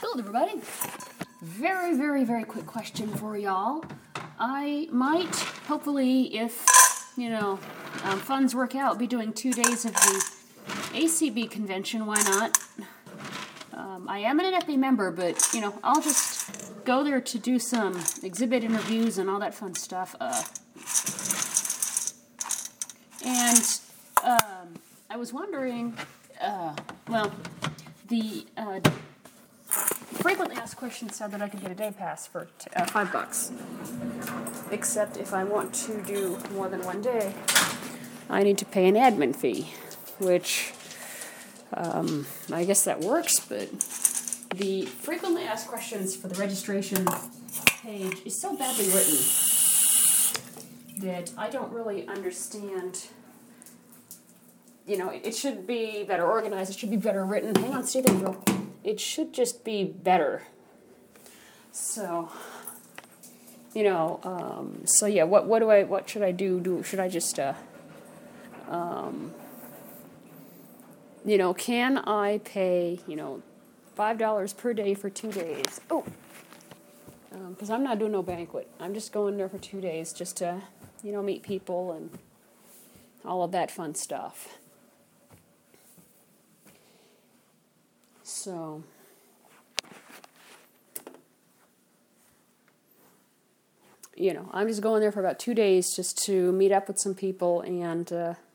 Hello, everybody. Very, very, very quick question for y'all. I might, hopefully, if, funds work out, be doing 2 days of the ACB convention. Why not? I am an NFB member, but, I'll just go there to do some exhibit interviews and all that fun stuff. I was wondering, the frequently asked questions said that I could get a day pass for $5. Except if I want to do more than 1 day, I need to pay an admin fee, which I guess that works, but the frequently asked questions for the registration page is so badly written that I don't really understand. It should be better organized. It should be better written. Hang on, stay there, Bill. It should just be better. So, what should I do? Should I just, can I pay, $5 per day for 2 days? Oh, because I'm not doing no banquet. I'm just going there for 2 days just to, meet people and all of that fun stuff. So, I'm just going there for about 2 days just to meet up with some people and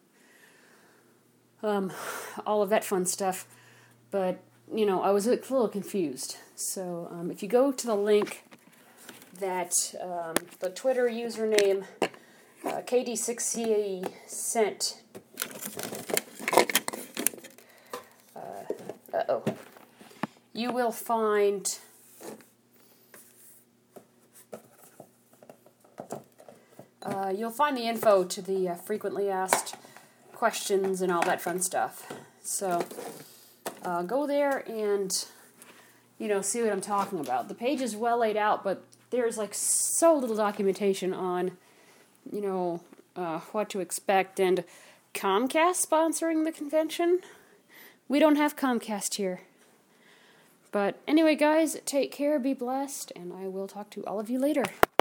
all of that fun stuff. But, I was a little confused. So, if you go to the link that the Twitter username KD6CAE sent, you will find the info to the frequently asked questions and all that fun stuff. So go there and see what I'm talking about. The page is well laid out, but there's so little documentation on what to expect. And Comcast sponsoring the convention. We don't have Comcast here. But anyway, guys, take care, be blessed, and I will talk to all of you later.